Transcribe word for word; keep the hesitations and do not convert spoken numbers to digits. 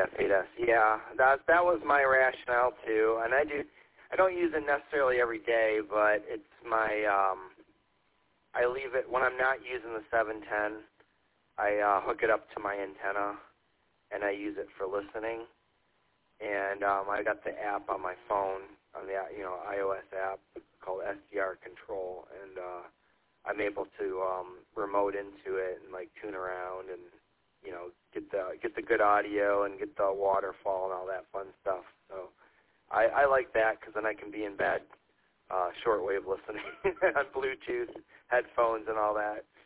F eight S. Yeah, that that was my rationale too, and I do. I don't use it necessarily every day, but it's my. Um, I leave it when I'm not using the seven ten. I uh, hook it up to my antenna, and I use it for listening. And um, I got the app on my phone, on the you know iOS app called S D R Control, and uh, I'm able to um, remote into it and like tune around and you know get the get the good audio and get the waterfall and all that fun stuff. So I, I like that because then I can be in bed uh, shortwave listening on Bluetooth headphones and all that.